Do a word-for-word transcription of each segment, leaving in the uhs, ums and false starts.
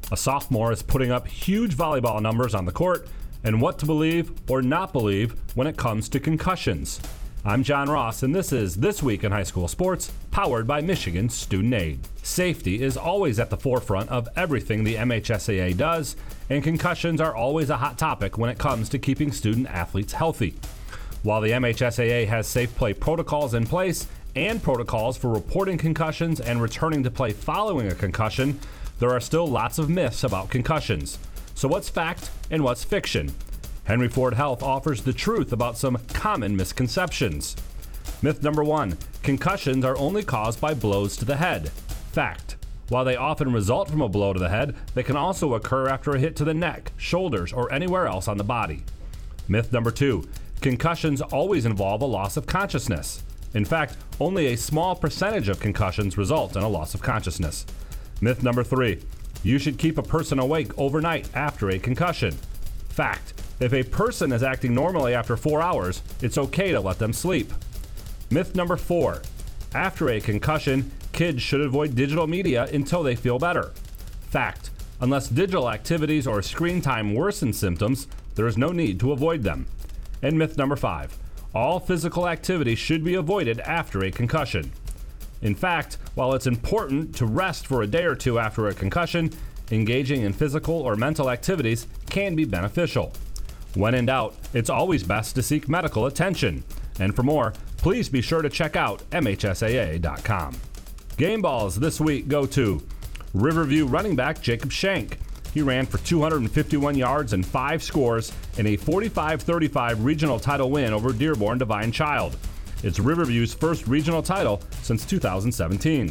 A sophomore is putting up huge volleyball numbers on the court, and what to believe or not believe when it comes to concussions. I'm John Ross, and this is This Week in High School Sports, powered by Michigan Student Aid. Safety is always at the forefront of everything the M H S A A does, and concussions are always a hot topic when it comes to keeping student athletes healthy. While the M H S A A has safe play protocols in place and protocols for reporting concussions and returning to play following a concussion, there are still lots of myths about concussions. So what's fact and what's fiction? Henry Ford Health offers the truth about some common misconceptions. Myth number one, concussions are only caused by blows to the head. Fact, while they often result from a blow to the head, they can also occur after a hit to the neck, shoulders, or anywhere else on the body. Myth number two, concussions always involve a loss of consciousness. In fact, only a small percentage of concussions result in a loss of consciousness. Myth number three, you should keep a person awake overnight after a concussion. Fact, if a person is acting normally after four hours, it's okay to let them sleep. Myth number four, after a concussion, kids should avoid digital media until they feel better. Fact, unless digital activities or screen time worsen symptoms, there is no need to avoid them. And myth number five, all physical activity should be avoided after a concussion. In fact, while it's important to rest for a day or two after a concussion, engaging in physical or mental activities can be beneficial. When in doubt, it's always best to seek medical attention. And for more, please be sure to check out M H S A A dot com. Game balls this week go to Riverview running back Jacob Shank. He ran for two hundred fifty-one yards and five scores in a forty-five thirty-five regional title win over Dearborn Divine Child. It's Riverview's first regional title since two thousand seventeen.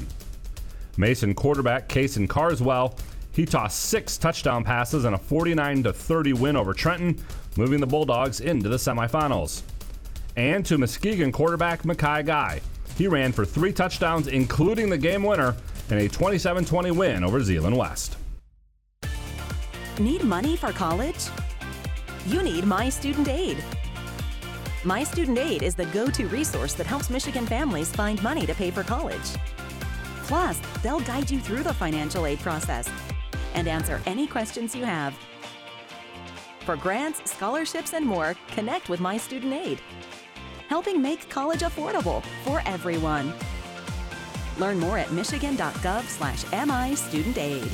Mason quarterback Kaysen Carswell, he tossed six touchdown passes in a forty-nine to thirty win over Trenton, moving the Bulldogs into the semifinals. And to Muskegon quarterback Mackay Guy, he ran for three touchdowns, including the game winner, in a twenty-seven twenty win over Zeeland West. Need money for college? You need My Student Aid. My Student Aid is the go-to resource that helps Michigan families find money to pay for college. Plus, they'll guide you through the financial aid process and answer any questions you have. For grants, scholarships, and more, connect with My Student Aid, helping make college affordable for everyone. Learn more at michigan.gov slash MI Student Aid.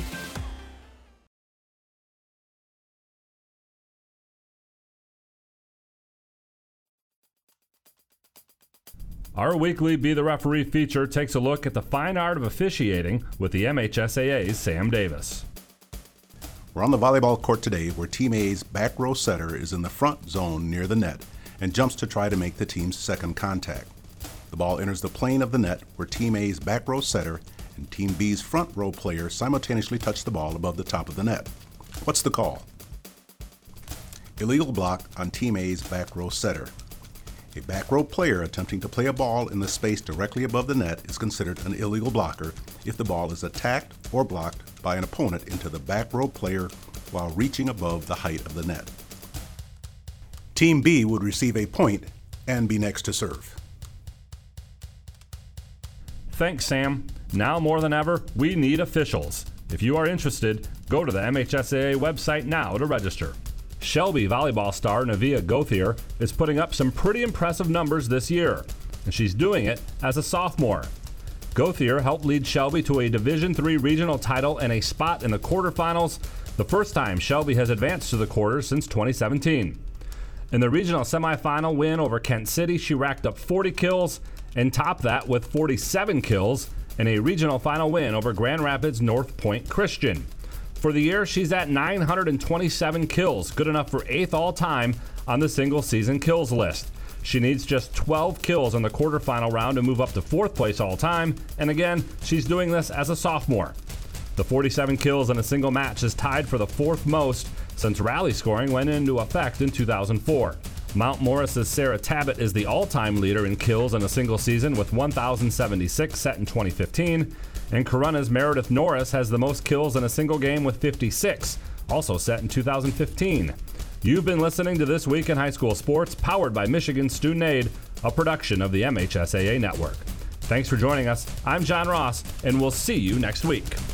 Our weekly Be the Referee feature takes a look at the fine art of officiating with the M H S A A's Sam Davis. We're on the volleyball court today where Team A's back row setter is in the front zone near the net and jumps to try to make the team's second contact. The ball enters the plane of the net where Team A's back row setter and Team B's front row player simultaneously touch the ball above the top of the net. What's the call? Illegal block on Team A's back row setter. A back row player attempting to play a ball in the space directly above the net is considered an illegal blocker if the ball is attacked or blocked by an opponent into the back row player while reaching above the height of the net. Team B would receive a point and be next to serve. Thanks, Sam. Now more than ever, we need officials. If you are interested, go to the M H S A A website now to register. Shelby volleyball star Navia Gothier is putting up some pretty impressive numbers this year, and she's doing it as a sophomore. Gothier helped lead Shelby to a Division three regional title and a spot in the quarterfinals, the first time Shelby has advanced to the quarters since twenty seventeen. In the regional semifinal win over Kent City, she racked up forty kills and topped that with forty-seven kills in a regional final win over Grand Rapids North Point Christian. For the year, she's at nine hundred twenty-seven kills, good enough for eighth all-time on the single-season kills list. She needs just twelve kills in the quarterfinal round to move up to fourth place all-time, and again, she's doing this as a sophomore. The forty-seven kills in a single match is tied for the fourth most since rally scoring went into effect in two thousand four. Mount Morris's Sarah Tabbitt is the all-time leader in kills in a single season with one thousand seventy-six set in twenty fifteen, and Corunna's Meredith Norris has the most kills in a single game with fifty-six, also set in two thousand fifteen. You've been listening to This Week in High School Sports, powered by Michigan Student Aid, a production of the M H S A A Network. Thanks for joining us. I'm John Ross, and we'll see you next week.